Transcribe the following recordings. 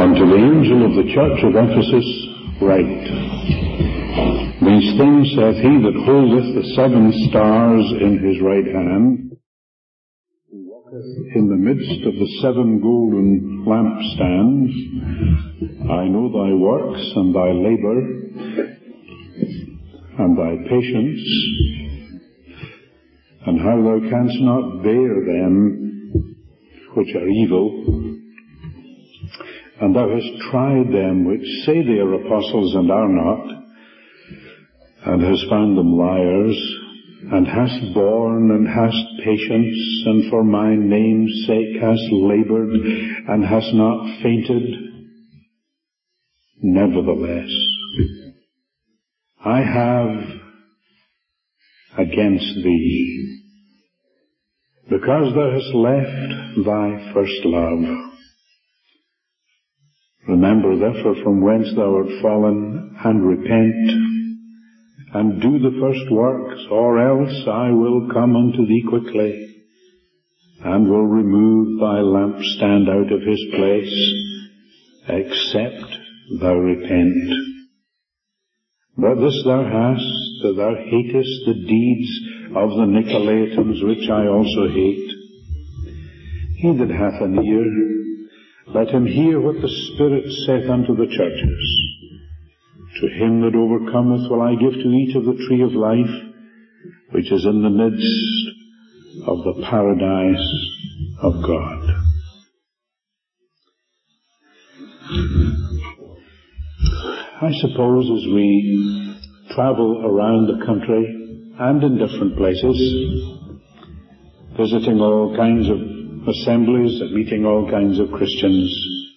Unto the angel of the church of Ephesus write, These things saith he that holdeth the 7 stars in his right hand, who walketh in the midst of the 7 golden lampstands. I know thy works, and thy labour, and thy patience, and how thou canst not bear them which are evil, and thou hast tried them which say they are apostles and are not, and hast found them liars, and hast borne and hast patience, and for my name's sake hast laboured, and hast not fainted. Nevertheless, I have against thee, because thou hast left thy first love. Remember therefore from whence thou art fallen, and repent, and do the first works, or else I will come unto thee quickly, and will remove thy lampstand out of his place, except thou repent. But this thou hast, that thou hatest the deeds of the Nicolaitans, which I also hate. He that hath an ear, let him hear what the Spirit saith unto the churches. To him that overcometh will I give to eat of the tree of life, which is in the midst of the paradise of God. I suppose as we travel around the country and in different places, visiting all kinds of assemblies and meeting all kinds of Christians,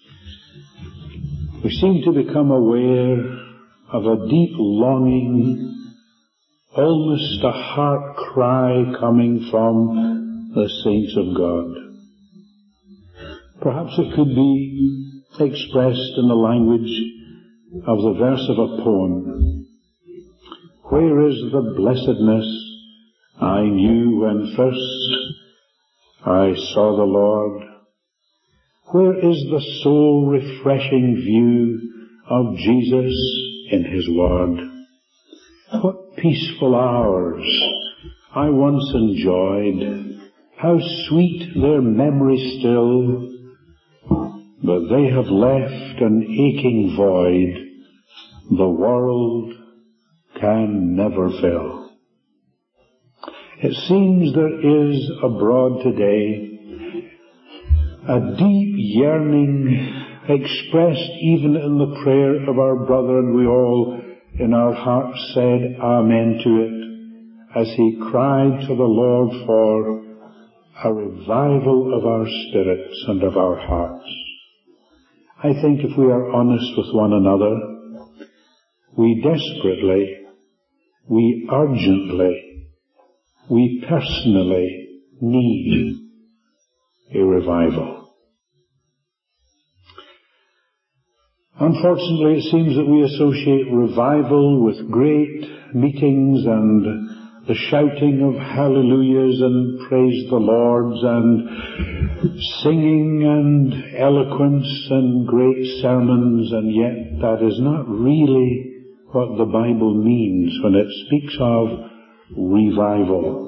we seem to become aware of a deep longing, almost a heart cry coming from the saints of God. Perhaps it could be expressed in the language of the verse of a poem. Where is the blessedness I knew when first I saw the Lord? Where is the soul-refreshing view of Jesus in His Word? What peaceful hours I once enjoyed, how sweet their memory still, but they have left an aching void the world can never fill. It seems there is abroad today a deep yearning expressed even in the prayer of our brother, and we all in our hearts said amen to it as he cried to the Lord for a revival of our spirits and of our hearts. I think if we are honest with one another, we desperately, we urgently, we personally need a revival. Unfortunately, it seems that we associate revival with great meetings and the shouting of hallelujahs and praise the Lords and singing and eloquence and great sermons, and yet that is not really what the Bible means when it speaks of revival.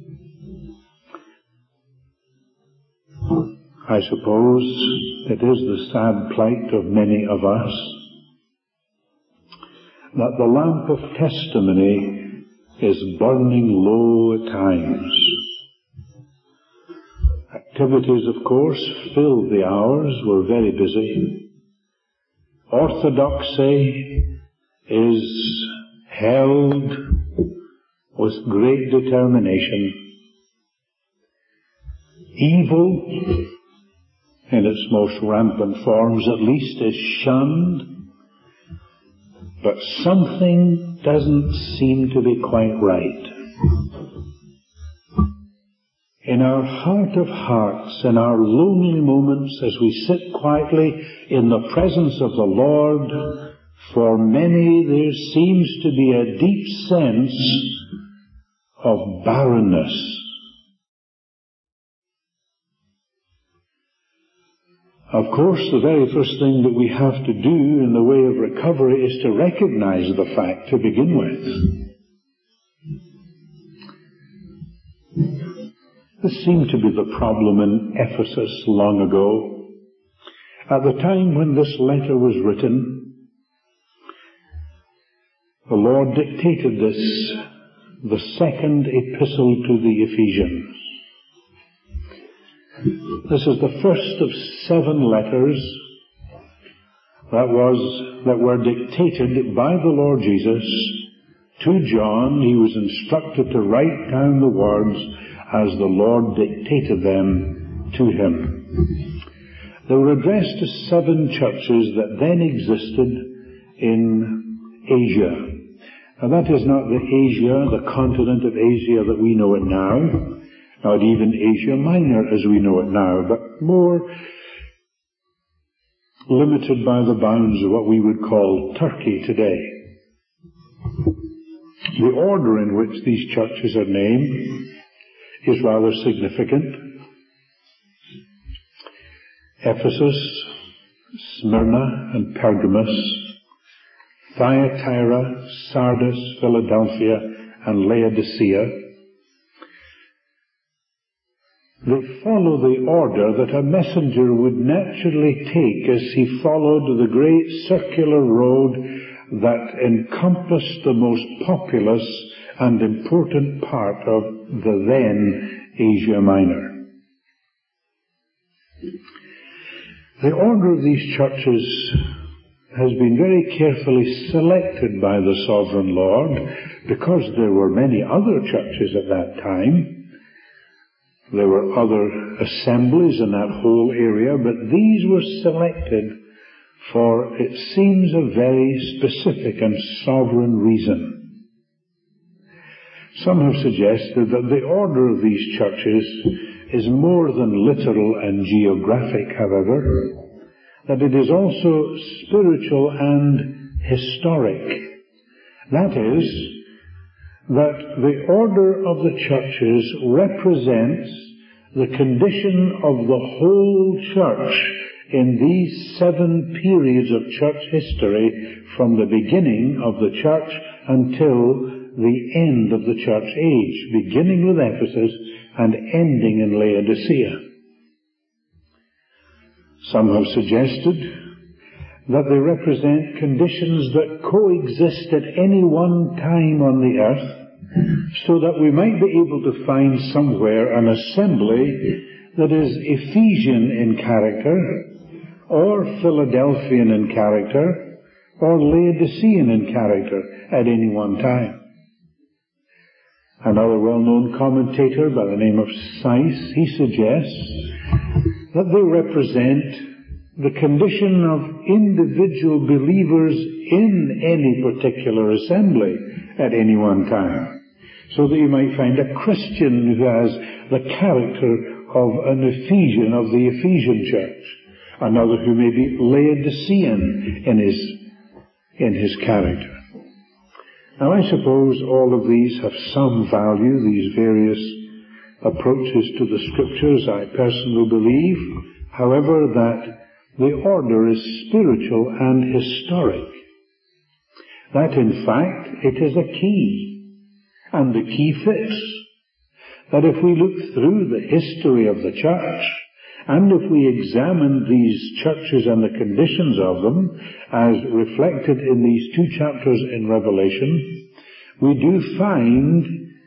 I suppose it is the sad plight of many of us that the lamp of testimony is burning low at times. Activities, of course, filled the hours. We're very busy. Orthodoxy is held with great determination. Evil, in its most rampant forms at least, is shunned, but something doesn't seem to be quite right. In our heart of hearts, in our lonely moments, as we sit quietly in the presence of the Lord, for many there seems to be a deep sense of barrenness. Of course, the very first thing that we have to do in the way of recovery is to recognize the fact to begin with. This seemed to be the problem in Ephesus long ago. At the time when this letter was written, the Lord dictated this, the second epistle to the Ephesians. This is the first of 7 letters that were dictated by the Lord Jesus to John. He was instructed to write down the words as the Lord dictated them to him. They were addressed to 7 churches that then existed in Asia. Now that is not the Asia, the continent of Asia that we know it now, not even Asia Minor as we know it now, but more limited by the bounds of what we would call Turkey today. The order in which these churches are named is rather significant. Ephesus, Smyrna and Pergamos, Thyatira, Sardis, Philadelphia and Laodicea. They follow the order that a messenger would naturally take as he followed the great circular road that encompassed the most populous and important part of the then Asia Minor. The order of these churches has been very carefully selected by the Sovereign Lord because there were many other churches at that time. There were other assemblies in that whole area, but these were selected for, it seems, a very specific and sovereign reason. Some have suggested that the order of these churches is more than literal and geographic, however, that it is also spiritual and historic. That is, that the order of the churches represents the condition of the whole church in these 7 periods of church history, from the beginning of the church until the end of the church age, beginning with Ephesus and ending in Laodicea. Some have suggested that they represent conditions that coexist at any one time on the earth, so that we might be able to find somewhere an assembly that is Ephesian in character, or Philadelphian in character, or Laodicean in character at any one time. Another well-known commentator by the name of Seiss, he suggests that they represent the condition of individual believers in any particular assembly at any one time. So that you might find a Christian who has the character of an Ephesian, of the Ephesian church. Another who may be Laodicean in his character. Now I suppose all of these have some value, these various approaches to the Scriptures. I personally believe, however, that the order is spiritual and historic. That in fact it is a key. And the key fits. That if we look through the history of the church, and if we examine these churches and the conditions of them, as reflected in these 2 chapters in Revelation, we do find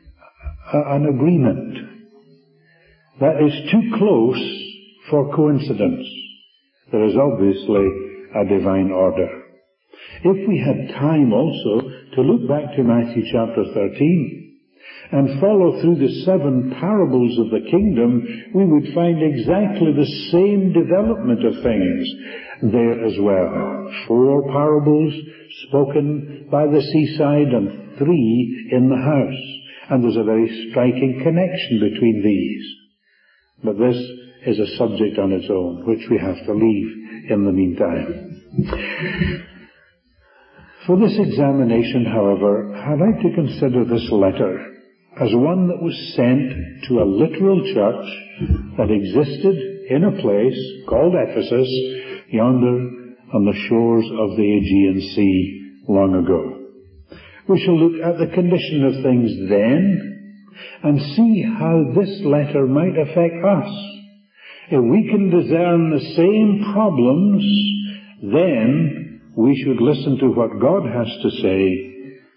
an agreement that is too close for coincidence. There is obviously a divine order. If we had time also to look back to Matthew chapter 13 and follow through the 7 parables of the kingdom, we would find exactly the same development of things there as well. 4 parables spoken by the seaside and 3 in the house. And there's a very striking connection between these. But this is a subject on its own, which we have to leave in the meantime. For this examination, however, I'd like to consider this letter as one that was sent to a literal church that existed in a place called Ephesus, yonder on the shores of the Aegean Sea long ago. We shall look at the condition of things then and see how this letter might affect us. If we can discern the same problems, then we should listen to what God has to say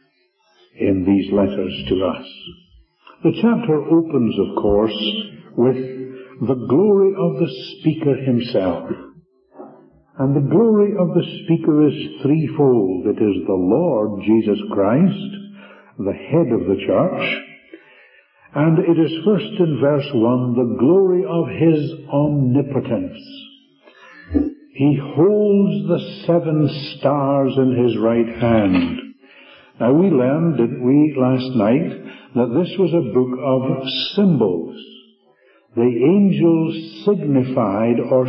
in these letters to us. The chapter opens, of course, with the glory of the speaker himself. And the glory of the speaker is threefold. It is the Lord Jesus Christ, the head of the church. And it is first in verse 1, the glory of his omnipotence. He holds the 7 stars in his right hand. Now we learned, didn't we, last night, that this was a book of symbols. The angels signified or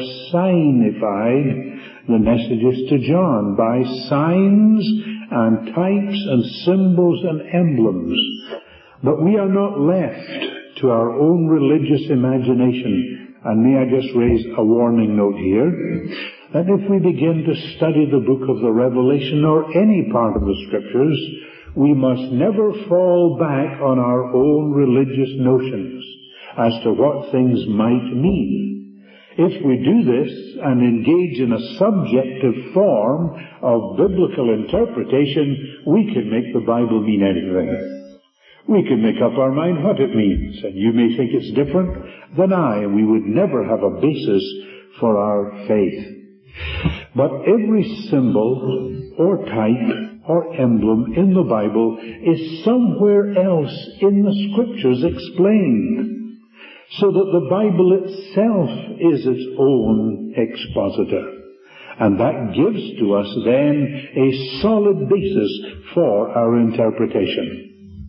signified the messages to John by signs and types and symbols and emblems. But we are not left to our own religious imagination. And may I just raise a warning note here, that if we begin to study the book of the Revelation or any part of the Scriptures, we must never fall back on our own religious notions as to what things might mean. If we do this and engage in a subjective form of biblical interpretation, we can make the Bible mean anything. We can make up our mind what it means, and you may think it's different than I, and we would never have a basis for our faith. But every symbol or type or emblem in the Bible is somewhere else in the Scriptures explained, so that the Bible itself is its own expositor. And that gives to us then a solid basis for our interpretation.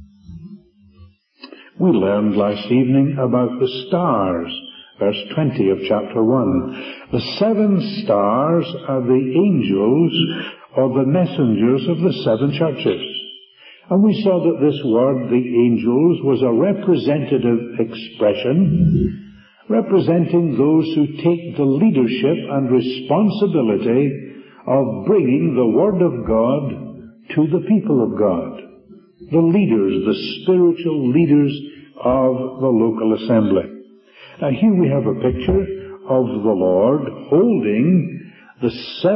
We learned last evening about the stars, verse 20 of chapter 1. The 7 stars are the angels or the messengers of the 7 churches. And we saw that this word, the angels, was a representative expression, representing those who take the leadership and responsibility of bringing the Word of God to the people of God. The leaders, the spiritual leaders of the local assembly. Now here we have a picture of the Lord holding the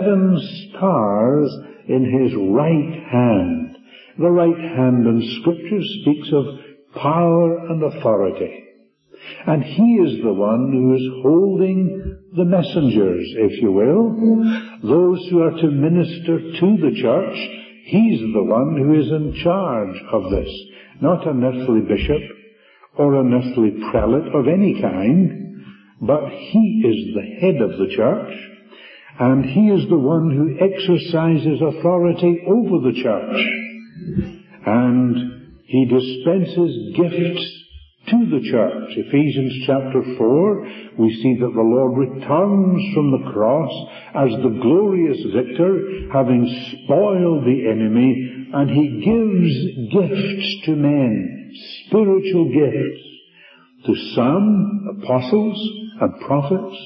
7 stars in his right hand. The right hand in Scripture speaks of power and authority. And he is the one who is holding the messengers, if you will, those who are to minister to the church. He's the one who is in charge of this, not an earthly bishop or an earthly prelate of any kind, but he is the head of the church, and he is the one who exercises authority over the church, and he dispenses gifts to the church. Ephesians chapter 4, we see that the Lord returns from the cross as the glorious victor, having spoiled the enemy, and he gives gifts to men, spiritual gifts, to some apostles and prophets,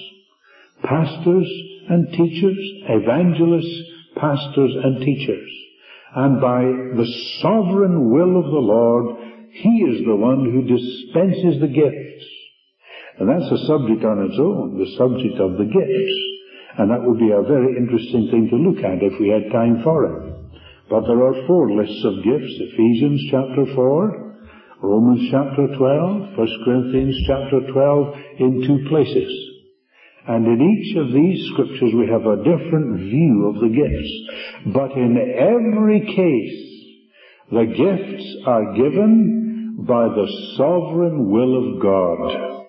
pastors and teachers, evangelists, pastors and teachers. And by the sovereign will of the Lord, he is the one who dispenses the gifts. And that's a subject on its own, the subject of the gifts. And that would be a very interesting thing to look at if we had time for it. But there are 4 lists of gifts: Ephesians chapter 4, Romans chapter 12, 1 Corinthians chapter 12, in 2 places. And in each of these scriptures we have a different view of the gifts. But in every case, the gifts are given by the sovereign will of God.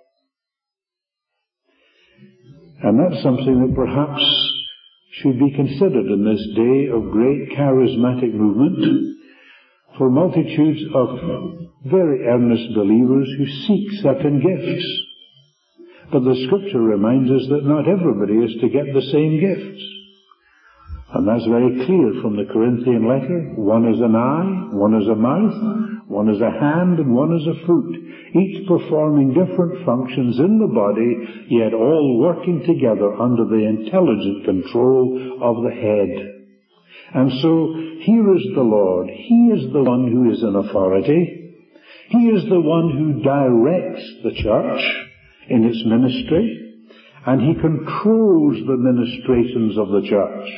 And that's something that perhaps should be considered in this day of great charismatic movement for multitudes of very earnest believers who seek certain gifts. But the Scripture reminds us that not everybody is to get the same gifts. And that's very clear from the Corinthian letter. One is an eye, one is a mouth, One is a hand and one is a foot, each performing different functions in the body, yet all working together under the intelligent control of the head. And so, here is the Lord. He is the one who is in authority. He is the one who directs the church in its ministry, and He controls the ministrations of the church.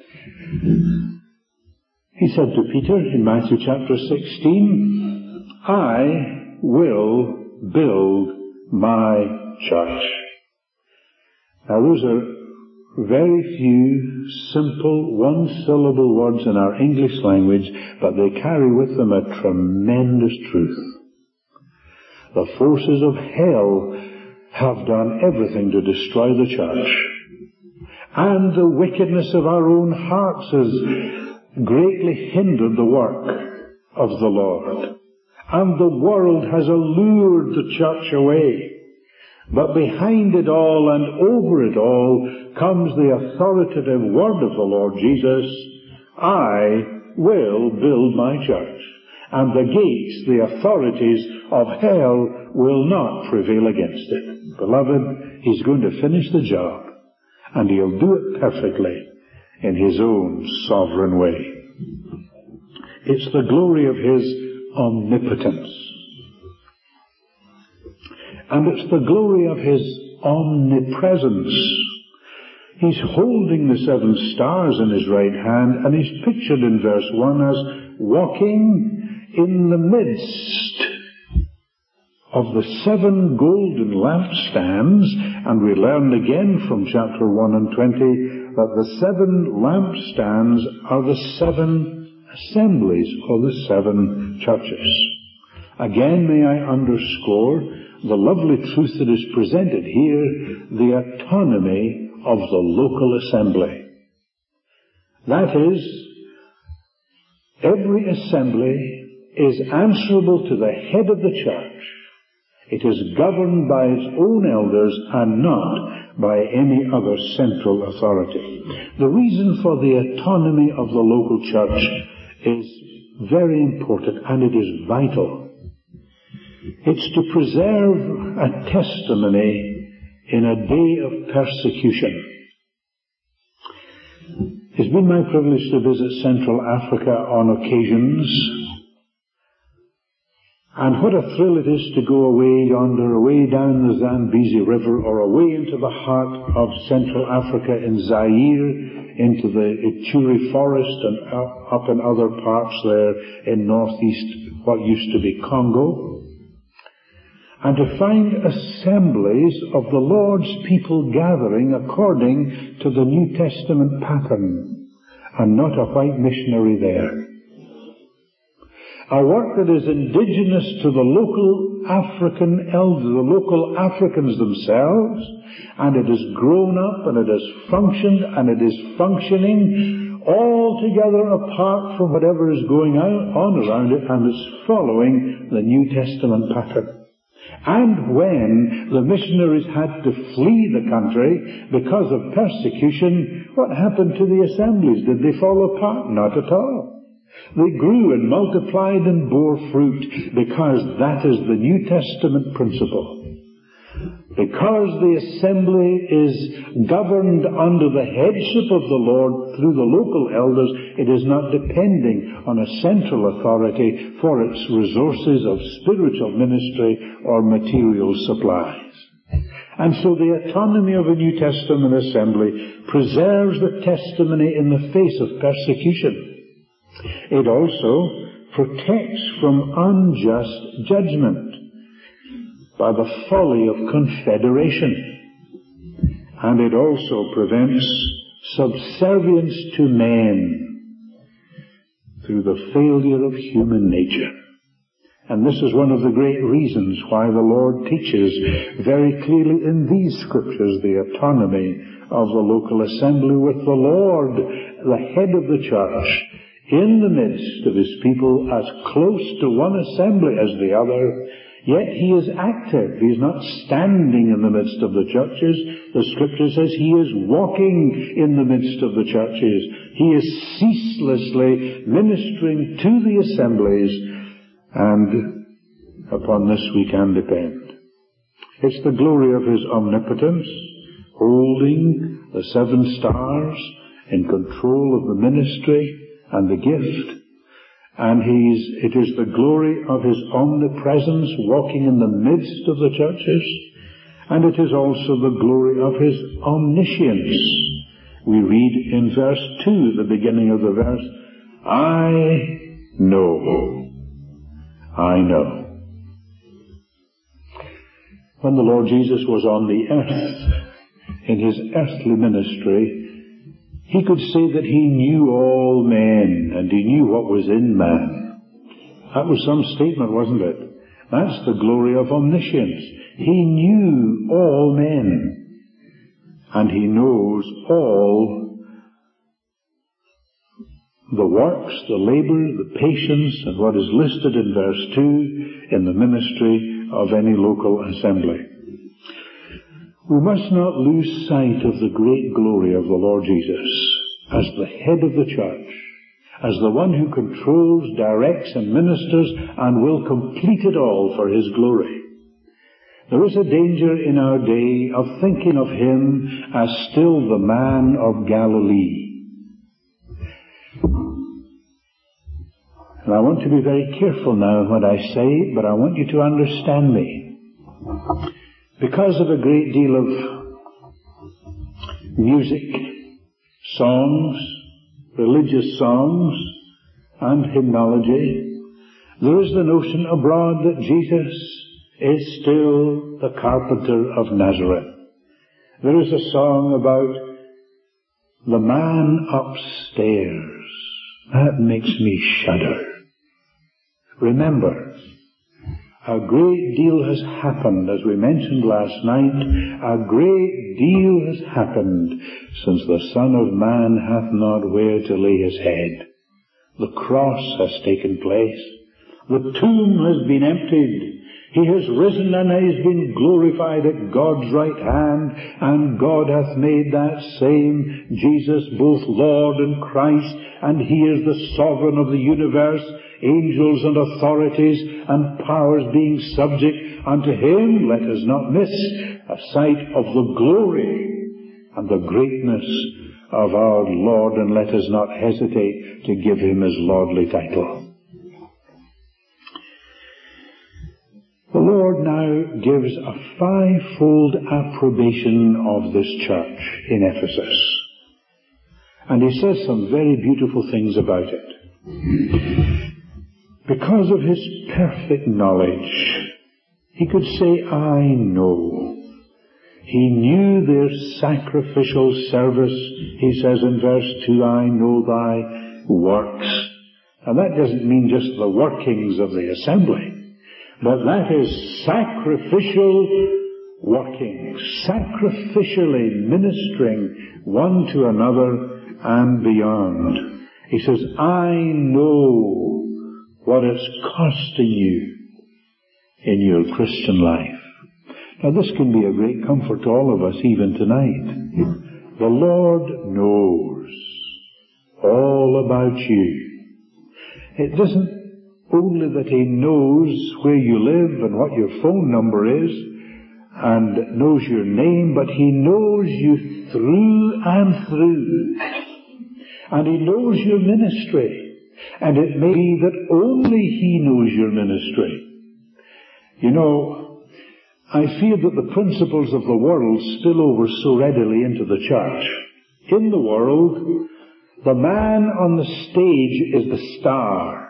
He said to Peter in Matthew chapter 16, I will build my church. Now those are very few simple one-syllable words in our English language, but they carry with them a tremendous truth. The forces of hell have done everything to destroy the church. And the wickedness of our own hearts has greatly hindered the work of the Lord. And the world has allured the church away. But behind it all and over it all comes the authoritative word of the Lord Jesus, I will build my church. And the gates, the authorities of hell will not prevail against it. Beloved, He's going to finish the job, and He'll do it perfectly in His own sovereign way. It's the glory of His omnipotence. And it's the glory of His omnipresence. He's holding the 7 stars in His right hand, and He's pictured in verse 1 as walking in the midst of the 7 golden lampstands. And we learned again from chapter 1 and 20 that the 7 lampstands are the 7 assemblies, or the 7 churches. Again, may I underscore the lovely truth that is presented here, the autonomy of the local assembly. That is, every assembly is answerable to the head of the church. It is governed by its own elders and not by any other central authority. The reason for the autonomy of the local church is very important, and it is vital. It's to preserve a testimony in a day of persecution. It's been my privilege to visit Central Africa on occasions. And what a thrill it is to go away yonder, away down the Zambezi River, or away into the heart of Central Africa in Zaire, into the Ituri forest and up in other parts there in northeast, what used to be Congo. And to find assemblies of the Lord's people gathering according to the New Testament pattern, and not a white missionary there. A work that is indigenous to the local African elders, the local Africans themselves, and it has grown up, and it has functioned, and it is functioning altogether apart from whatever is going on around it, and it's following the New Testament pattern. And when the missionaries had to flee the country because of persecution, what happened to the assemblies? Did they fall apart? Not at all. They grew and multiplied and bore fruit, because that is the New Testament principle. Because the assembly is governed under the headship of the Lord through the local elders, it is not depending on a central authority for its resources of spiritual ministry or material supplies. And so the autonomy of a New Testament assembly preserves the testimony in the face of persecution. It also protects from unjust judgment by the folly of confederation. And it also prevents subservience to men through the failure of human nature. And this is one of the great reasons why the Lord teaches very clearly in these scriptures the autonomy of the local assembly, with the Lord, the head of the church, in the midst of His people, as close to one assembly as the other. Yet He is active. He is not standing in the midst of the churches. The Scripture says He is walking in the midst of the churches. He is ceaselessly ministering to the assemblies and upon this we can depend. It's the glory of His omnipotence, holding the 7 stars, in control of the ministry and the gift. And it is the glory of His omnipresence walking in the midst of the churches. And it is also the glory of His omniscience. We read in verse 2, the beginning of the verse, I know. I know. When the Lord Jesus was on the earth, in His earthly ministry, He could say that He knew all men, and He knew what was in man. That was some statement, wasn't it? That's the glory of omniscience. He knew all men, and He knows all the works, the labor, the patience, and what is listed in verse 2 in the ministry of any local assembly. We must not lose sight of the great glory of the Lord Jesus as the head of the church, as the one who controls, directs, and ministers, and will complete it all for His glory. There is a danger in our day of thinking of Him as still the man of Galilee. And I want to be very careful now in what I say, but I want you to understand me. Because of a great deal of music, songs, religious songs, and hymnology, there is the notion abroad that Jesus is still the carpenter of Nazareth. There is a song about the man upstairs. That makes me shudder. Remember, a great deal has happened, as we mentioned last night. A great deal has happened since the Son of Man hath not where to lay His head. The cross has taken place. The tomb has been emptied. He has risen and has been glorified at God's right hand, and God hath made that same Jesus both Lord and Christ, and He is the sovereign of the universe, angels and authorities and powers being subject unto Him. Let us not miss a sight of the glory and the greatness of our Lord, and let us not hesitate to give Him His lordly title. The Lord now gives a fivefold approbation of this church in Ephesus. And He says some very beautiful things about it. Because of His perfect knowledge, He could say, I know. He knew their sacrificial service. He says in verse 2, I know thy works. And that doesn't mean just the workings of the assembly, but that is sacrificial working, sacrificially ministering one to another and beyond. He says, I know what it's costing you in your Christian life. Now this can be a great comfort to all of us even tonight. The Lord knows all about you. It doesn't only that He knows where you live and what your phone number is and knows your name, but He knows you through and through. And He knows your ministry. And it may be that only He knows your ministry. You know, I fear that the principles of the world spill over so readily into the church. In the world, the man on the stage is the star.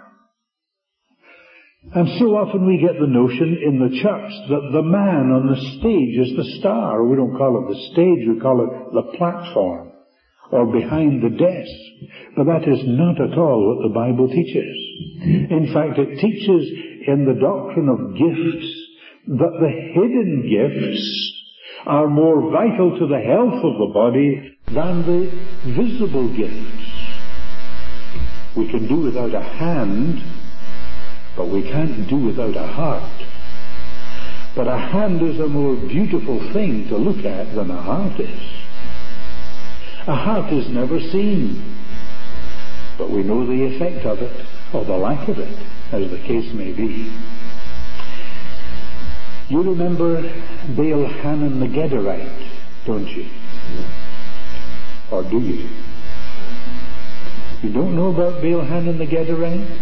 And so often we get the notion in the church that the man on the stage is the star. We don't call it the stage, we call it the platform, or behind the desk. But that is not at all what the Bible teaches. In fact, it teaches in the doctrine of gifts that the hidden gifts are more vital to the health of the body than the visible gifts. We can do without a hand, but we can't do without a heart. But a hand is a more beautiful thing to look at than a heart is. A heart is never seen. but we know the effect of it, or the lack of it, as the case may be. You remember Baal-Hanan the Gederite, don't you? Or do you? You don't know about Baal-Hanan the Gederite?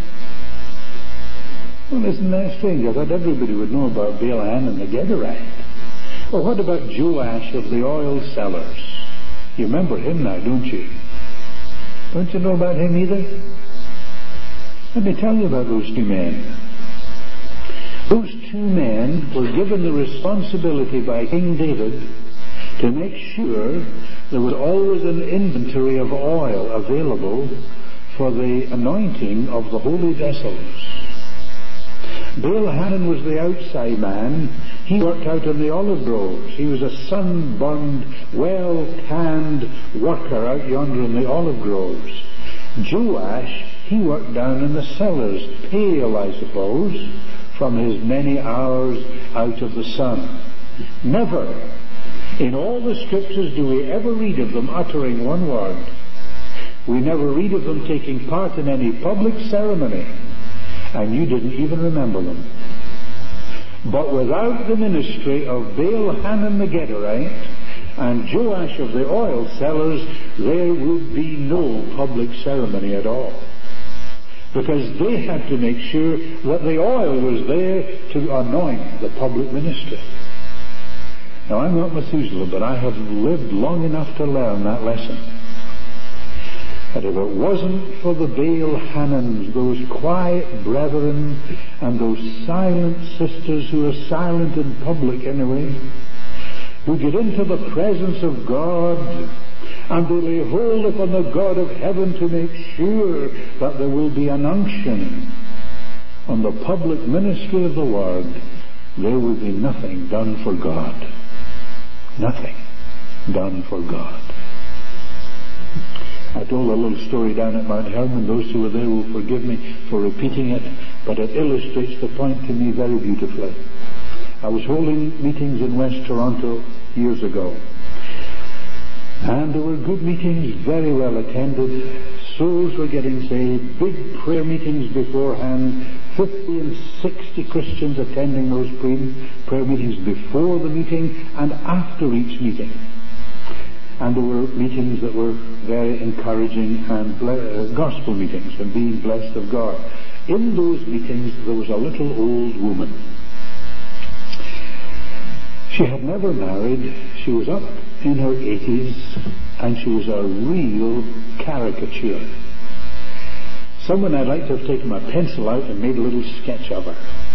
Well, isn't that strange? I thought everybody would know about Baal-Hanan the Gederite. Well, what about Joash of the oil sellers? You remember him now, don't you? Don't you know about him either? Let me tell you about those two men. Those two men were given the responsibility by King David to make sure there was always an inventory of oil available for the anointing of the holy vessels. Baal-Hanan was the outside man. He worked out in the olive groves. He was a sunburned, well-tanned worker out yonder in the olive groves. Joash, he worked down in the cellars, pale, I suppose, from his many hours out of the sun. Never in all the scriptures do we ever read of them uttering one word. We never read of them taking part in any public ceremony, and you didn't even remember them. But without the ministry of Baal-Hanan the Gederite and Joash of the oil sellers, there would be no public ceremony at all. Because they had to make sure that the oil was there to anoint the public ministry. Now, I'm not Methuselah, but I have lived long enough to learn that lesson. That if it wasn't for the Baal-Hanans, those quiet brethren and those silent sisters who are silent in public anyway, who get into the presence of God and they lay hold upon the God of heaven to make sure that there will be an unction on the public ministry of the Word, there will be nothing done for God. Nothing done for God. I told a little story down at Mount Hermon. Those who were there will forgive me for repeating it, but it illustrates the point to me very beautifully. I was holding meetings in West Toronto years ago, and there were good meetings, very well attended. Souls were getting saved, big prayer meetings beforehand, 50 and 60 Christians attending those prayer meetings before the meeting and after each meeting. And there were meetings that were very encouraging and gospel meetings and being blessed of God. In those meetings there was a little old woman. She had never married. She was up in her 80s, and she was a real caricature. Someone I'd like to have taken my pencil out and made a little sketch of her.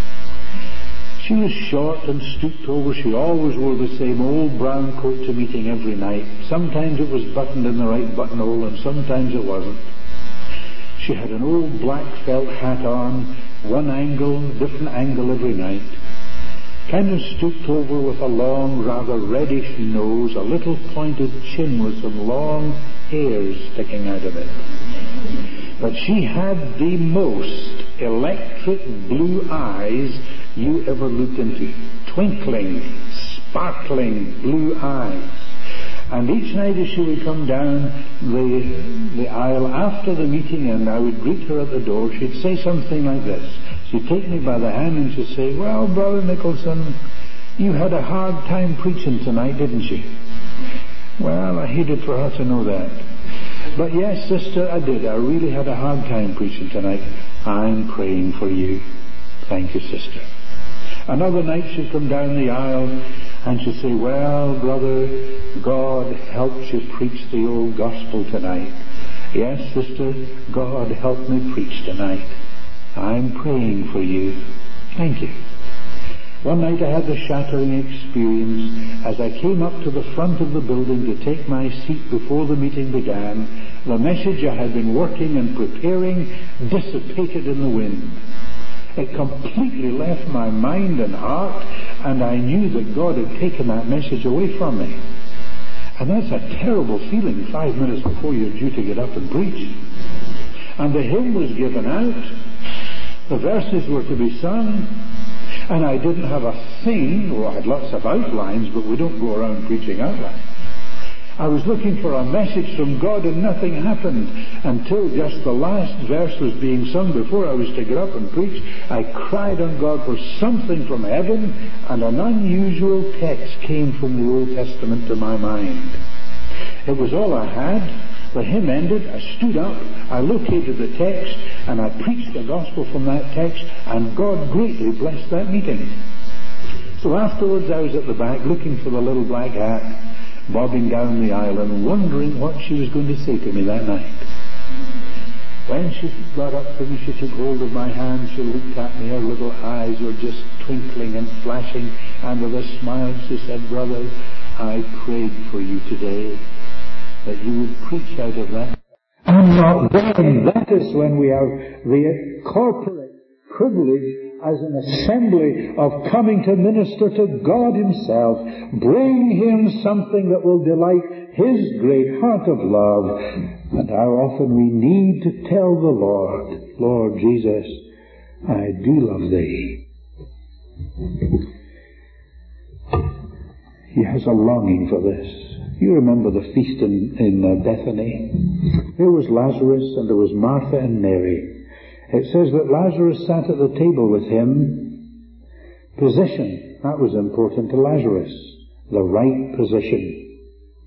She was short and stooped over. She always wore the same old brown coat to meeting every night. Sometimes it was buttoned in the right buttonhole, and sometimes it wasn't. She had an old black felt hat on, one angle, different angle every night. Kind of stooped over with a long, rather reddish nose, a little pointed chin with some long hairs sticking out of it. But she had the most electric blue eyes you ever looked into. Twinkling, sparkling blue eyes. And each night as she would come down the aisle after the meeting and I would greet her at the door, she'd say something like this. She'd take me by the hand and she'd say, "Well, Brother Nicholson, you had a hard time preaching tonight, didn't you?" Well, I hated for her to know that. But yes, sister, I did. I really had a hard time preaching tonight. I'm praying for you. Thank you, sister. Another night she'd come down the aisle and she'd say, "Well, brother, God helped you preach the old gospel tonight." "Yes, sister, God helped me preach tonight. I'm praying for you. Thank you." One night I had a shattering experience. As I came up to the front of the building to take my seat before the meeting began, the message I had been working and preparing dissipated in the wind. It completely left my mind and heart, and I knew that God had taken that message away from me. And that's a terrible feeling 5 minutes before you're due to get up and preach. And the hymn was given out. The verses were to be sung. And I didn't have a thing. Well, I had lots of outlines, but we don't go around preaching outlines. I was looking for a message from God and nothing happened until just the last verse was being sung before I was to get up and preach. I cried on God for something from heaven, and an unusual text came from the Old Testament to my mind. It was all I had. The hymn ended, I stood up, I located the text, and I preached the gospel from that text, and God greatly blessed that meeting. So afterwards I was at the back looking for the little black hat, bobbing down the aisle and wondering what she was going to say to me that night. When she got up to me, she took hold of my hand, she looked at me, her little eyes were just twinkling and flashing, and with a smile she said, "Brother, I prayed for you today, that you would preach out of that." And not then, that is when we have the corporate privilege as an assembly of coming to minister to God Himself, bring Him something that will delight His great heart of love. And how often we need to tell the Lord, "Lord Jesus, I do love Thee." He has a longing for this. You remember the feast in Bethany? There was Lazarus and there was Martha and Mary. It says that Lazarus sat at the table with Him. Position, that was important to Lazarus. The right position.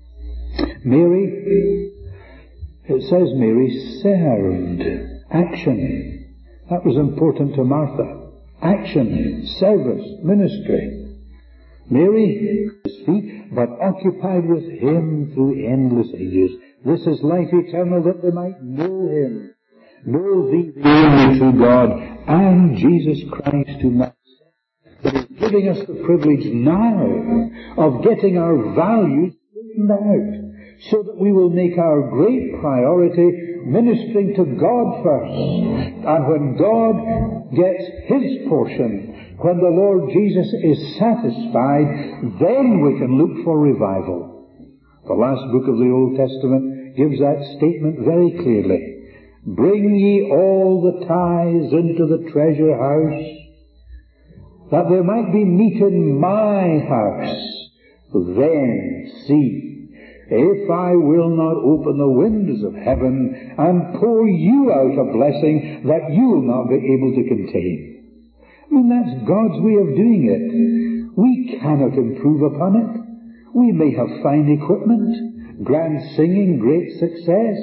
Mary, it says Mary served. Action, that was important to Martha. Action, service, ministry. Mary, His feet, but occupied with Him through endless ages. This is life eternal, that they might know Him. Know Thee, the only true God, and Jesus Christ, whom Thou sent. That is giving us the privilege now of getting our values straightened out, so that we will make our great priority ministering to God first. And when God gets His portion, when the Lord Jesus is satisfied, then we can look for revival. The last book of the Old Testament gives that statement very clearly. "Bring ye all the tithes into the treasure house, that there might be meat in my house. Then see, if I will not open the windows of heaven and pour you out a blessing that you will not be able to contain." I mean, that's God's way of doing it. We cannot improve upon it. We may have fine equipment, grand singing, great success,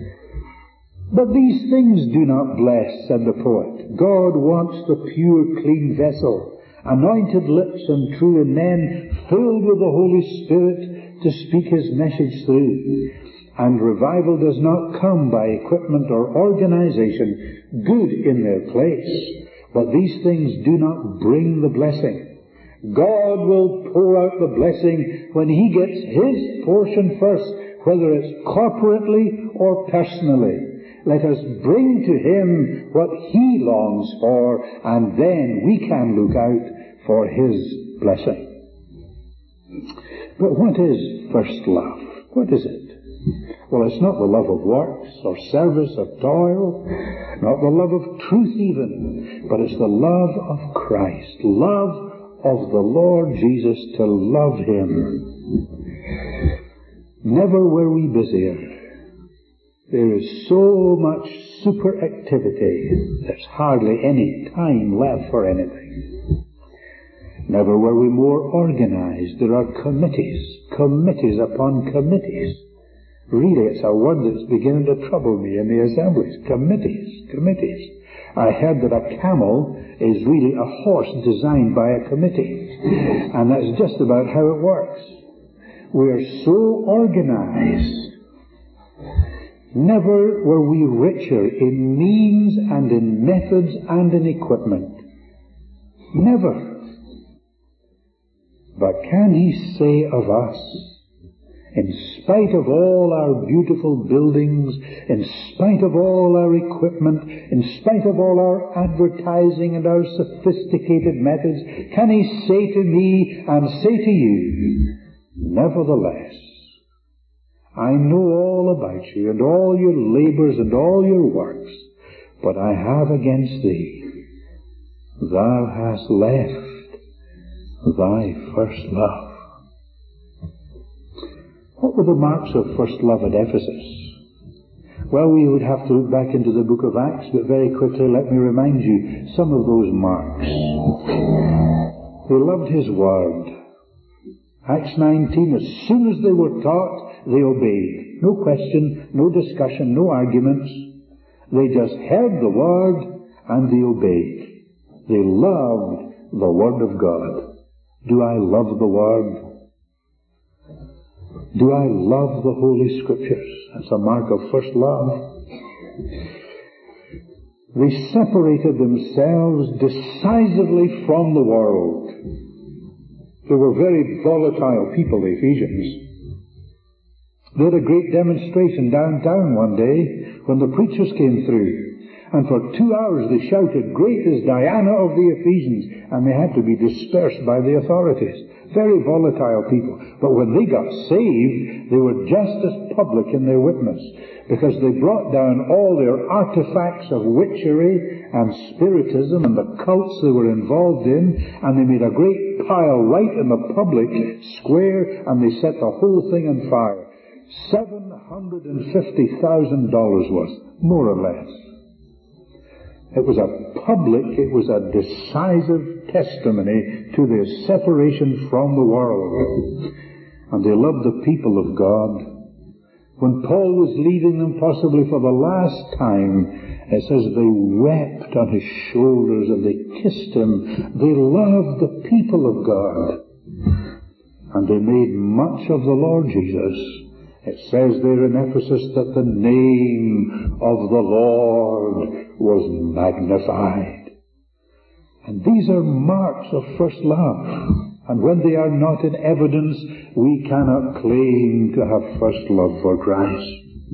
but these things do not bless, said the poet. God wants the pure, clean vessel, anointed lips and true, and men filled with the Holy Spirit to speak His message through. And revival does not come by equipment or organization, good in their place, but these things do not bring the blessing. God will pour out the blessing when He gets His portion first, whether it's corporately or personally. Let us bring to Him what He longs for, and then we can look out for His blessing. But what is first love? What is it? Well, it's not the love of works or service or toil, not the love of truth even, but it's the love of Christ, love of the Lord Jesus, to love Him. Never were we busier. There is so much super activity, there's hardly any time left for anything. Never were we more organized. There are committees upon committees. Really, it's a word that's beginning to trouble me in the assemblies. Committees. I heard that a camel is really a horse designed by a committee. And that's just about how it works. We are so organized. Never were we richer in means and in methods and in equipment. Never. But can He say of us, in spite of all our beautiful buildings, in spite of all our equipment, in spite of all our advertising and our sophisticated methods, can He say to me and say to you, nevertheless, I know all about you and all your labors and all your works, but I have against thee, thou hast left thy first love. What were the marks of first love at Ephesus? Well, we would have to look back into the book of Acts, but very quickly let me remind you some of those marks. They loved His Word. Acts 19, as soon as they were taught, they obeyed. No question, no discussion, no arguments. They just heard the Word and they obeyed. They loved the Word of God. Do I love the Word? Do I love the Holy Scriptures? That's a mark of first love. They separated themselves decisively from the world. They were very volatile people, the Ephesians. They had a great demonstration downtown one day when the preachers came through. And for 2 hours they shouted, "Great is Diana of the Ephesians," and they had to be dispersed by the authorities. Very volatile people. But when they got saved, they were just as public in their witness, because they brought down all their artifacts of witchery and spiritism and the cults they were involved in, and they made a great pile right in the public square, and they set the whole thing on fire. $750,000 worth, more or less. It was a decisive testimony to their separation from the world. And they loved the people of God. When Paul was leaving them, possibly for the last time, it says they wept on his shoulders and they kissed him. They loved the people of God. And they made much of the Lord Jesus. It says there in Ephesus that the name of the Lord was magnified. And these are marks of first love. And when they are not in evidence, we cannot claim to have first love for Christ.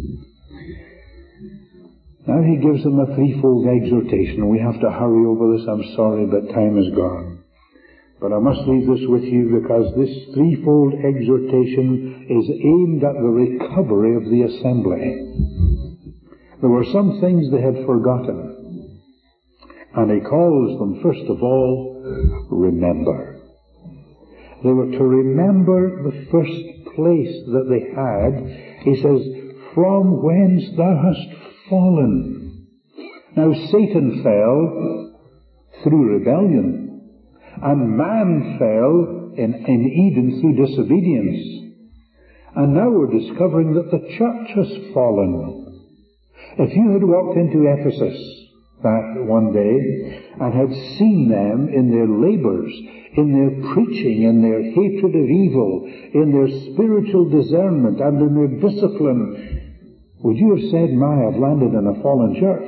Now he gives them a threefold exhortation. We have to hurry over this, I'm sorry, but time is gone. But I must leave this with you because this threefold exhortation is aimed at the recovery of the assembly. There were some things they had forgotten. And he calls them, first of all, remember. They were to remember the first place that they had. He says, from whence thou hast fallen. Now Satan fell through rebellion. And man fell in Eden through disobedience. And now we're discovering that the church has fallen. If you had walked into Ephesus that one day and had seen them in their labors, in their preaching, in their hatred of evil, in their spiritual discernment, and in their discipline, would you have said, "My, I've landed in a fallen church"?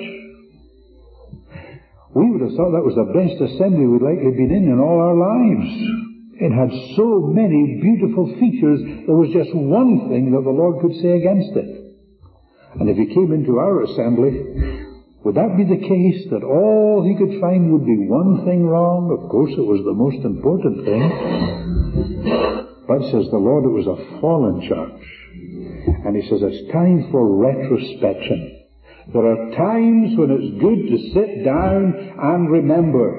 We would have thought that was the best assembly we'd likely been in all our lives. It had so many beautiful features, there was just one thing that the Lord could say against it. And if he came into our assembly, would that be the case, that all he could find would be one thing wrong? Of course it was the most important thing. But says the Lord, it was a fallen church. And he says it's time for retrospection. There are times when it's good to sit down and remember.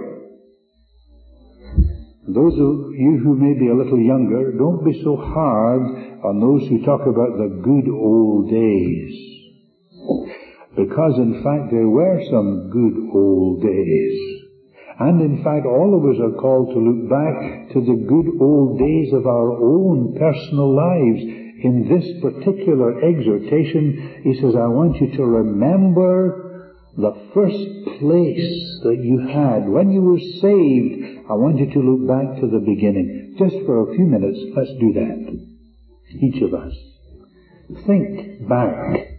Those of you who may be a little younger, don't be so hard on those who talk about the good old days. Because in fact there were some good old days. And in fact all of us are called to look back to the good old days of our own personal lives. In this particular exhortation, he says, I want you to remember the first place that you had. When you were saved, I want you to look back to the beginning. Just for a few minutes, let's do that. Each of us. Think back.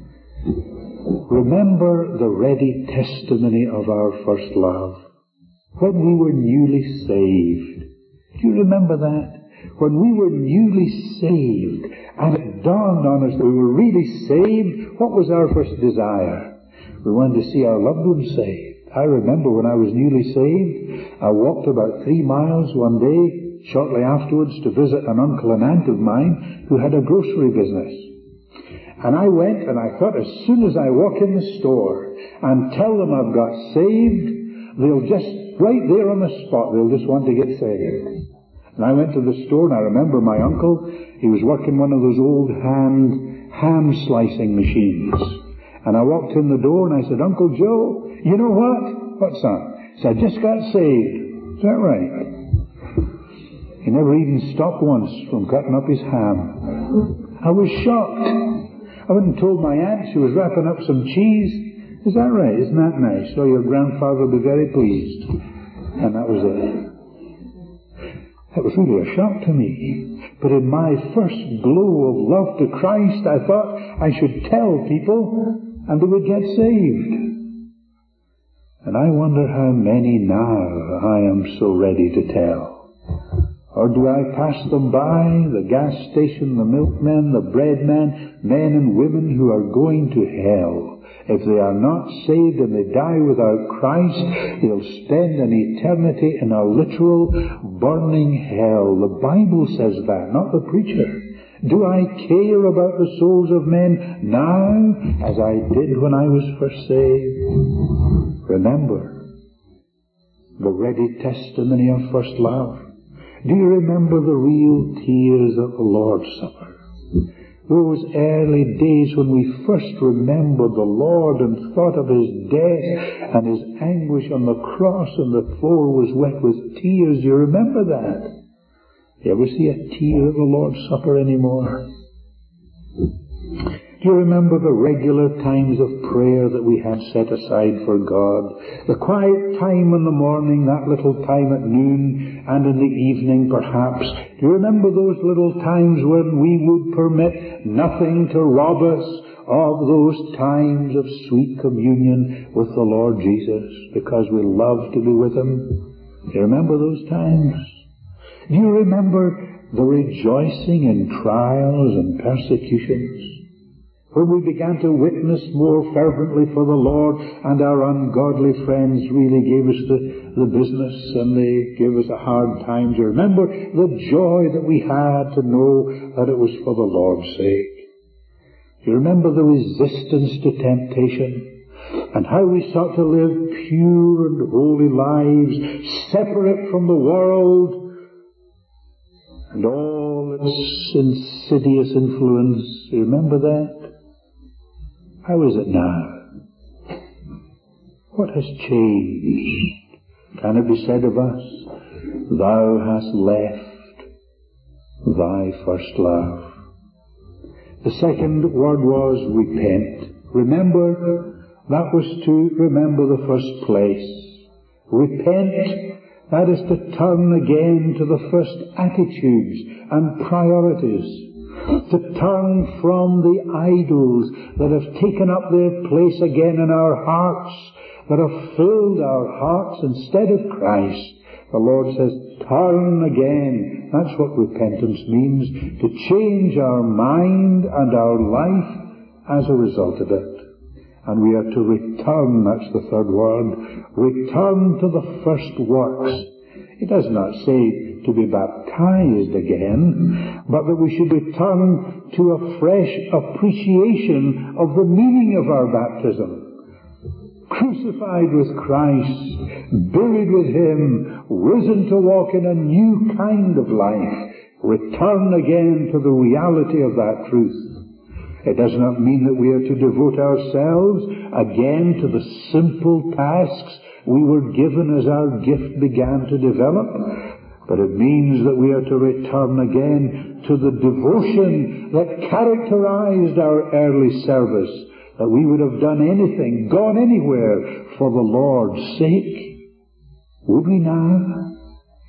Remember the ready testimony of our first love. When we were newly saved. Do you remember that? When we were newly saved, and it dawned on us that we were really saved, what was our first desire? We wanted to see our loved ones saved. I remember when I was newly saved, I walked about 3 miles one day, shortly afterwards, to visit an uncle and aunt of mine who had a grocery business. And I went and I thought, as soon as I walk in the store and tell them I've got saved, they'll just, right there on the spot, they'll just want to get saved. And I went to the store, and I remember my uncle, He was working one of those old hand ham slicing machines. And I walked in the door and I said, Uncle Joe, you know what? What's that? He said, I just got saved. Is that right? He never even stopped once from cutting up his ham. I was shocked. I went and told my aunt she was wrapping up some cheese. Is that right? Isn't that nice? So your grandfather will be very pleased. And that was it. That was really a shock to me. But in my first glow of love to Christ, I thought I should tell people and they would get saved. And I wonder how many now I am so ready to tell. Or do I pass them by, the gas station, the milkmen, the bread men, men and women who are going to hell? If they are not saved and they die without Christ, they'll spend an eternity in a literal burning hell. The Bible says that, not the preacher. Do I care about the souls of men now as I did when I was first saved? Remember the ready testimony of first love. Do you remember the real tears of the Lord's Supper? Those early days when we first remembered the Lord and thought of His death and His anguish on the cross and the floor was wet with tears. Do you remember that? You ever see a tear at the Lord's Supper anymore? Do you remember the regular times of prayer that we had set aside for God? The quiet time in the morning, that little time at noon, and in the evening perhaps. Do you remember those little times when we would permit nothing to rob us of those times of sweet communion with the Lord Jesus because we love to be with Him? Do you remember those times? Do you remember the rejoicing in trials and persecutions? When we began to witness more fervently for the Lord and our ungodly friends really gave us the business and they gave us a hard time. Do you remember the joy that we had to know that it was for the Lord's sake? Do you remember the resistance to temptation and how we sought to live pure and holy lives, separate from the world and all its insidious influence? Do you remember that? How is it now? What has changed? Can it be said of us, Thou hast left Thy first love? The second word was repent. Remember, that was to remember the first place. Repent, that is to turn again to the first attitudes and priorities. To turn from the idols that have taken up their place again in our hearts, that have filled our hearts instead of Christ. The Lord says, turn again. That's what repentance means, to change our mind and our life as a result of it. And we are to return, that's the third word, return to the first works. It does not say to be baptized again, but that we should return to a fresh appreciation of the meaning of our baptism. Crucified with Christ, buried with Him, risen to walk in a new kind of life. Return again to the reality of that truth. It does not mean that we are to devote ourselves again to the simple tasks we were given as our gift began to develop, but it means that we are to return again to the devotion that characterized our early service, that we would have done anything, gone anywhere for the Lord's sake. Would we now?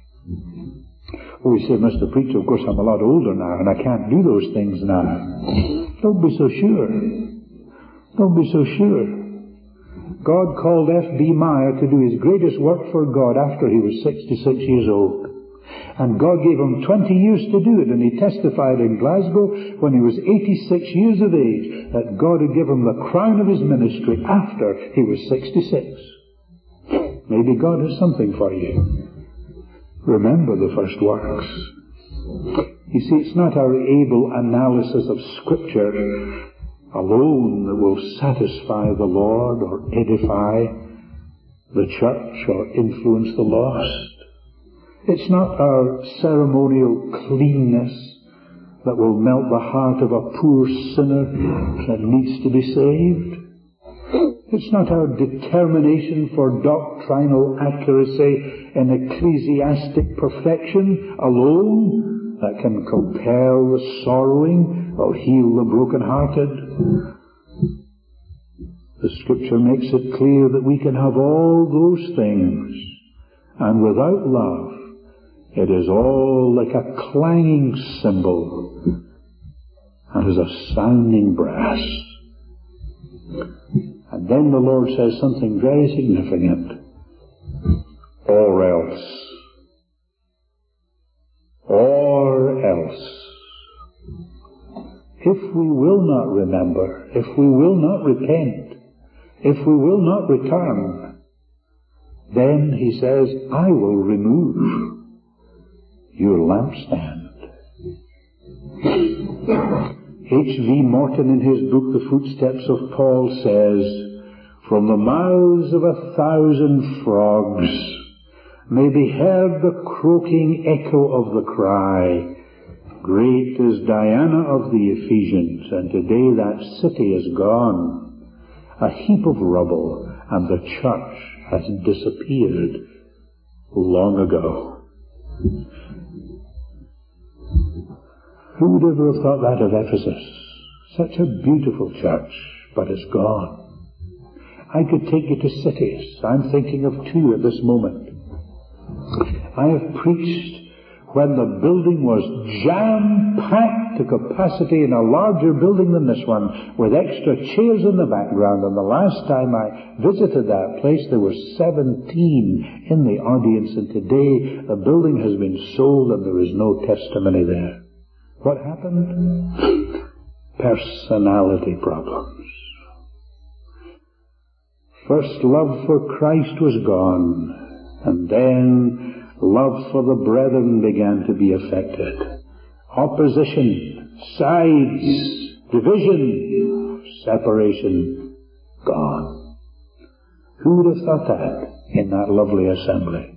Oh, you say, Mr. Preacher, of course I'm a lot older now and I can't do those things now. Don't be so sure. Don't be so sure. God called F.B. Meyer to do his greatest work for God after he was 66 years old. And God gave him 20 years to do it, and he testified in Glasgow when he was 86 years of age that God had given him the crown of his ministry after he was 66. Maybe God has something for you. Remember the first works. You see, it's not our able analysis of Scripture alone that will satisfy the Lord or edify the church or influence the lost. It's not our ceremonial cleanness that will melt the heart of a poor sinner that needs to be saved. It's not our determination for doctrinal accuracy and ecclesiastic perfection alone that can compel the sorrowing or heal the broken-hearted. The Scripture makes it clear that we can have all those things, and without love, it is all like a clanging cymbal and is a sounding brass. And then the Lord says something very significant. Or else. Or else. If we will not remember, if we will not repent, if we will not return, then, he says, I will remove your lampstand. H.V. Morton, in his book, The Footsteps of Paul, says, from the mouths of 1,000 frogs may be heard the croaking echo of the cry, great is Diana of the Ephesians, and today that city is gone, a heap of rubble, and the church has disappeared long ago. Who would ever have thought that of Ephesus? Such a beautiful church, but it's gone. I could take you to cities. I'm thinking of two at this moment. I have preached when the building was jam-packed to capacity in a larger building than this one, with extra chairs in the background, and the last time I visited that place there were 17 in the audience, and today the building has been sold and there is no testimony there. What happened? Personality problems. First, love for Christ was gone, and then love for the brethren began to be affected. Opposition, sides, division, separation, gone. Who would have thought that in that lovely assembly?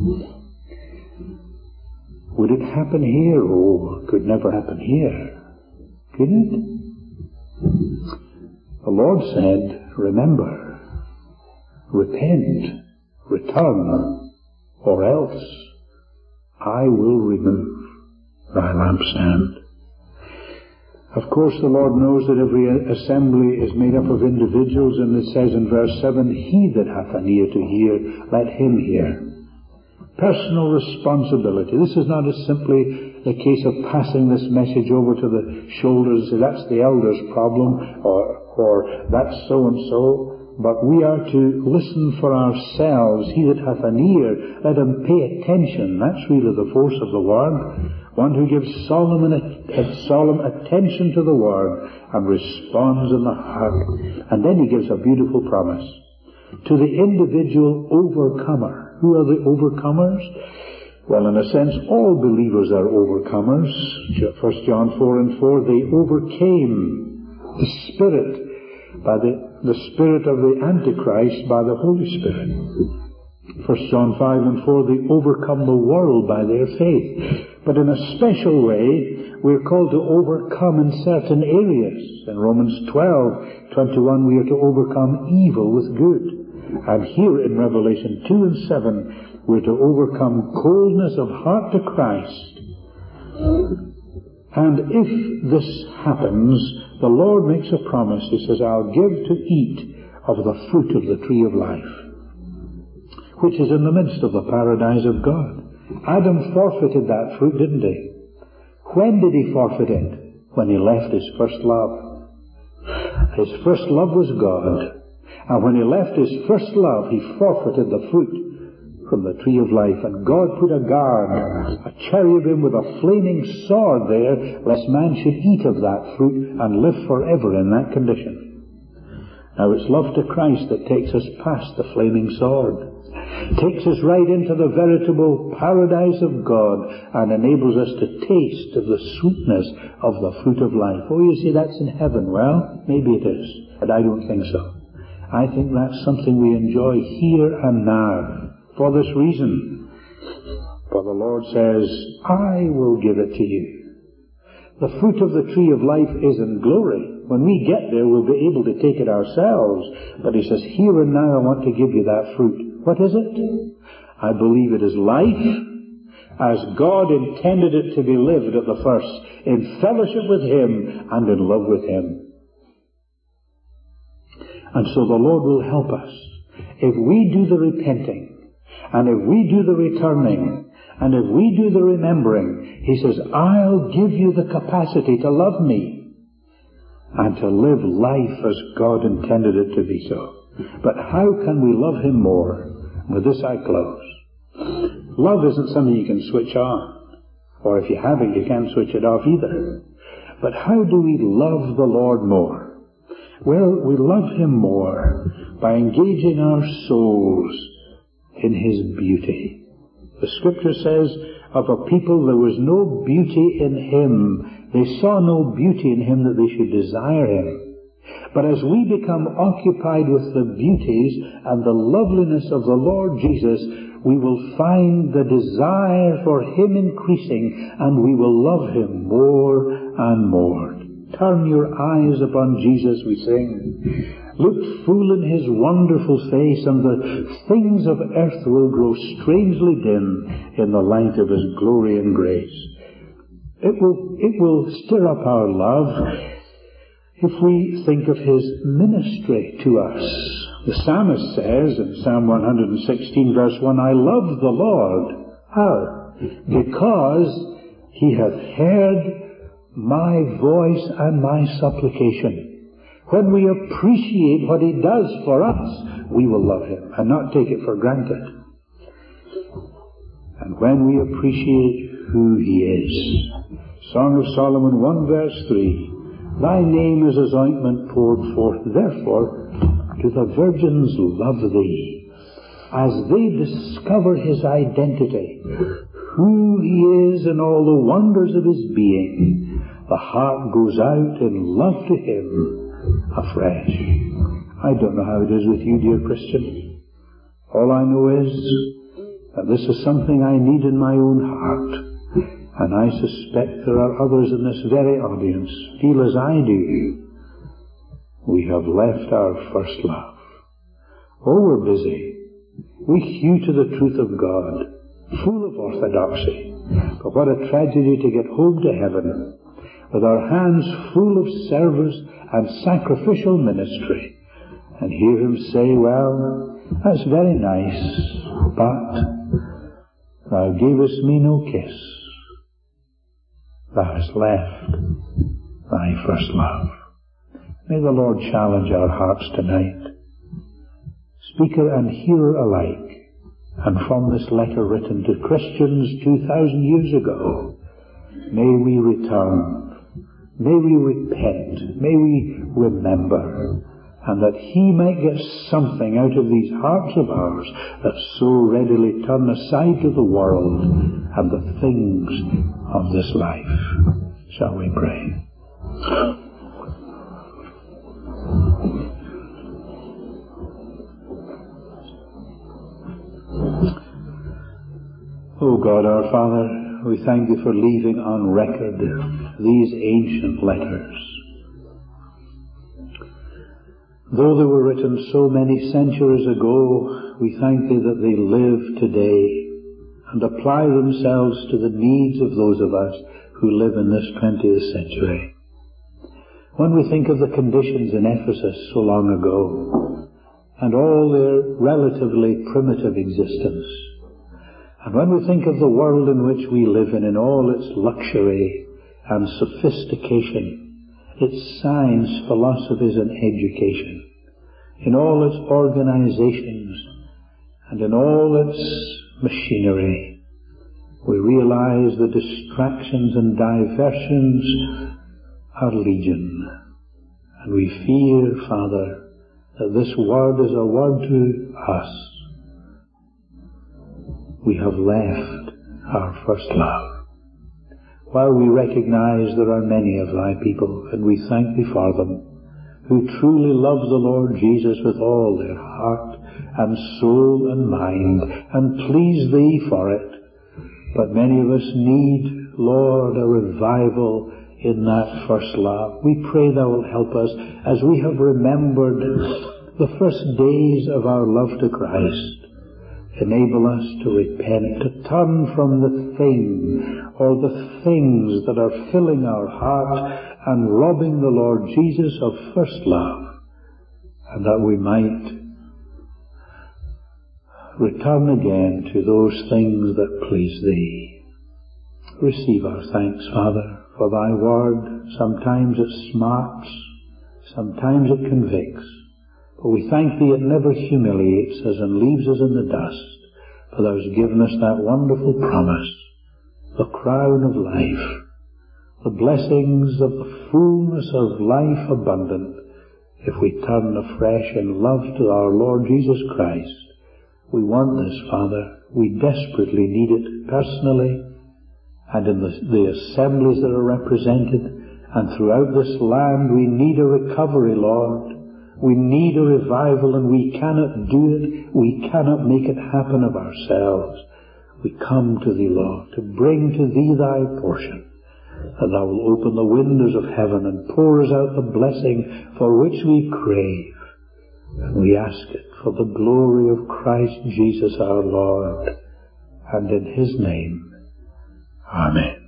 Would it happen here? Oh, it could never happen here. Could it? The Lord said, remember, repent, return, or else I will remove thy lampstand. Of course, the Lord knows that every assembly is made up of individuals, and it says in verse 7, he that hath an ear to hear, let him hear. Personal responsibility. This is not as simply a case of passing this message over to the shoulders, that's the elder's problem, or that's so-and-so, but we are to listen for ourselves. He that hath an ear, let him pay attention. That's really the force of the Word. One who gives solemn attention to the Word and responds in the heart. And then he gives a beautiful promise to the individual overcomer. Who are the overcomers? Well, in a sense, all believers are overcomers. 1 John 4:4, they overcame the Spirit by the spirit of the Antichrist by the Holy Spirit. 1 John 5:4, they overcome the world by their faith. But in a special way, we're called to overcome in certain areas. In Romans 12:21, we are to overcome evil with good. And here in Revelation 2:7, we're to overcome coldness of heart to Christ. And if this happens, the Lord makes a promise. He says, I'll give to eat of the fruit of the tree of life, which is in the midst of the paradise of God. Adam forfeited that fruit, didn't he? When did he forfeit it? When he left his first love. His first love was God. And when he left his first love, he forfeited the fruit from the tree of life. And God put a guard, a cherubim with a flaming sword there, lest man should eat of that fruit and live forever in that condition. Now it's love to Christ that takes us past the flaming sword, takes us right into the veritable paradise of God, and enables us to taste of the sweetness of the fruit of life. Oh, you see, that's in heaven. Well, maybe it is, but I don't think so. I think that's something we enjoy here and now. For this reason, for the Lord says, I will give it to you. The fruit of the tree of life is in glory. When we get there, we'll be able to take it ourselves. But he says, here and now I want to give you that fruit. What is it? I believe it is life as God intended it to be lived at the first, in fellowship with Him and in love with Him. And so the Lord will help us. If we do the repenting, and if we do the returning, and if we do the remembering, He says, I'll give you the capacity to love me and to live life as God intended it to be so. But how can we love Him more? With this I close. Love isn't something you can switch on. Or if you haven't, you can't switch it off either. But how do we love the Lord more? Well, we love Him more by engaging our souls in His beauty. The Scripture says of a people there was no beauty in Him. They saw no beauty in Him that they should desire Him. But as we become occupied with the beauties and the loveliness of the Lord Jesus, we will find the desire for Him increasing, and we will love Him more and more. Turn your eyes upon Jesus, we sing. Look full in His wonderful face, and the things of earth will grow strangely dim in the light of His glory and grace. It will stir up our love if we think of His ministry to us. The psalmist says in Psalm 116 verse 1, I love the Lord. How? Because He hath heard my voice and my supplication. When we appreciate what He does for us, we will love Him and not take it for granted. And when we appreciate who He is. Song of Solomon 1 verse 3, Thy name is as ointment poured forth, therefore do the virgins love Thee. As they discover His identity, who He is and all the wonders of His being, the heart goes out in love to Him afresh. I don't know how it is with you, dear Christian. All I know is that this is something I need in my own heart. And I suspect there are others in this very audience feel as I do. We have left our first love. Oh, we're busy. We hew to the truth of God, full of orthodoxy. But what a tragedy to get home to heaven with our hands full of service and sacrificial ministry and hear Him say, well, that's very nice, but Thou gavest me no kiss. Thou hast left Thy first love. May the Lord challenge our hearts tonight, speaker and hearer alike, and from this letter written to Christians 2,000 years ago, may we return, may we repent, may we remember, and that He might get something out of these hearts of ours that so readily turn aside to the world and the things of this life. Shall we pray? O God our Father, we thank Thee for leaving on record these ancient letters. Though they were written so many centuries ago, we thank Thee that they live today and apply themselves to the needs of those of us who live in this 20th century. When we think of the conditions in Ephesus so long ago, and all their relatively primitive existence, and when we think of the world in which we live in all its luxury and sophistication, its science, philosophies and education, in all its organizations, and in all its machinery, we realize the distractions and diversions are legion. And we fear, Father, that this word is a word to us. We have left our first love. While we recognize there are many of Thy people, and we thank Thee for them, who truly love the Lord Jesus with all their heart and soul and mind, and please Thee for it. But many of us need, Lord, a revival in that first love. We pray thou wilt help us as we have remembered the first days of our love to Christ. Enable us to repent, to turn from the thing or the things that are filling our heart and robbing the Lord Jesus of first love, and that we might return again to those things that please Thee. Receive our thanks, Father, for Thy word. Sometimes it smarts, sometimes it convicts, but we thank Thee it never humiliates us and leaves us in the dust, for Thou hast given us that wonderful promise, the crown of life, the blessings of the fullness of life abundant, if we turn afresh in love to our Lord Jesus Christ. We want this, Father. We desperately need it personally, and in the assemblies that are represented, and throughout this land we need a recovery, Lord. We need a revival, and we cannot do it. We cannot make it happen of ourselves. We come to Thee, Lord, to bring to Thee Thy portion, that Thou will open the windows of heaven and pour us out the blessing for which we crave. And we ask it for the glory of Christ Jesus our Lord, and in His name. Amen.